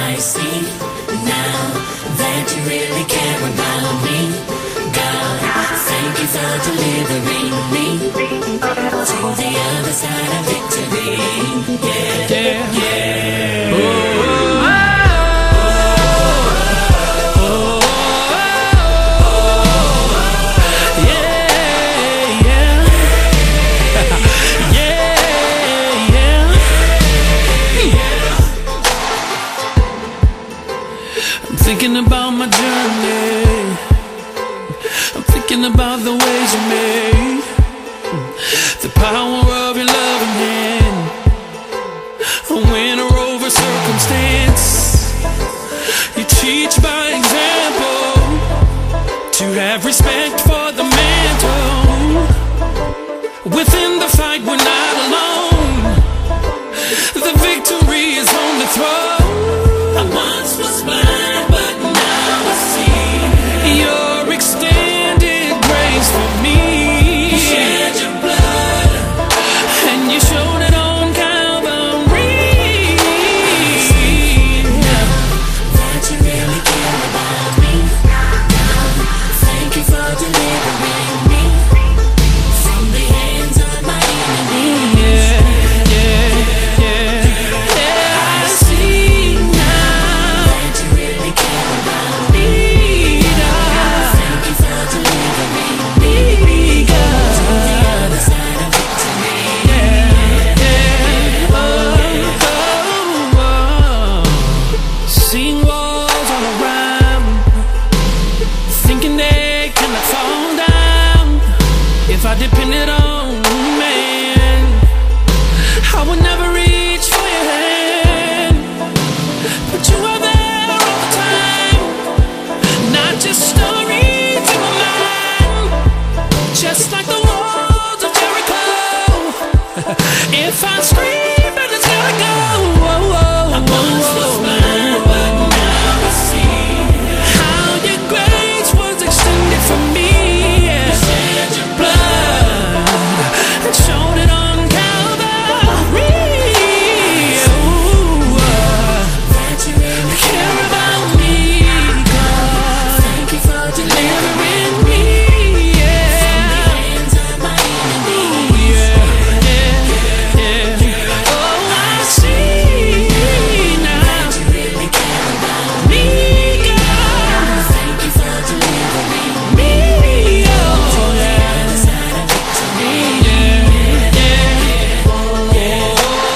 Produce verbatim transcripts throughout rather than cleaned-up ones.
I see now that you really care about me. God, thank you for delivering me to the other side of victory. Yeah, yeah, yeah. Oh, thinking about my journey, I'm thinking about the ways you made, the power of your loving hand, a winner over circumstance. You teach by example to have respect for the mantle. Within the fight we're not alone, the victory is on the throne. I once was blind, but now I see your extended grace for me. You shed your blood, and you showed it on Calvary. I see now that you really care about me. Thank you for delivering me from the hands of my enemy. Yeah, yeah, yeah, yeah. I see now that you really care about me. God, thank you for delivering me, God, to the other side of victory. Yeah, yeah, oh, oh, oh. Seeing walls all around, thinking they cannot fall down. If I depended on man, I would never reach for your hand. But you are there all the time, not just stories in my mind, just like the walls of Jericho. If I scream, then it's gotta go. Oh, oh, I once was blind, but now I see how your grace was extended for me. You shed your blood and showed it on Calvary. Ooh, that you really care about me, God. Thank you for delivering me. Yeah, from the hands of my enemies. Yeah, yeah, yeah. Oh, I see now that you really care about me, God. Thank you for delivering me. Oh, yeah. Yeah, yeah, yeah.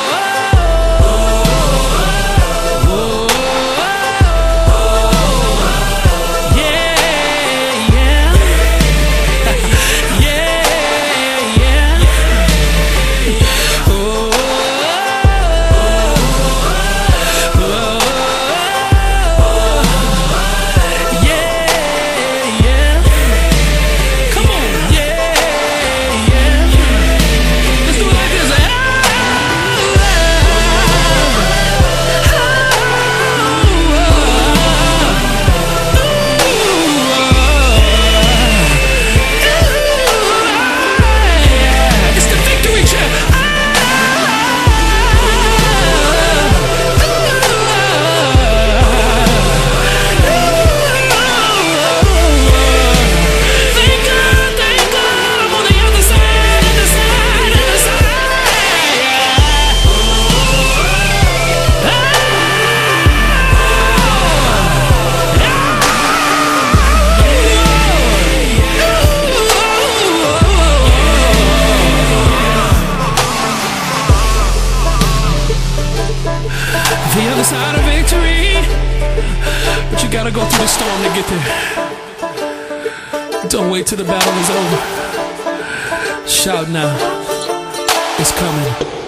The other side of victory, but you gotta go through the storm to get there. Don't wait till the battle is over. Shout now, it's coming.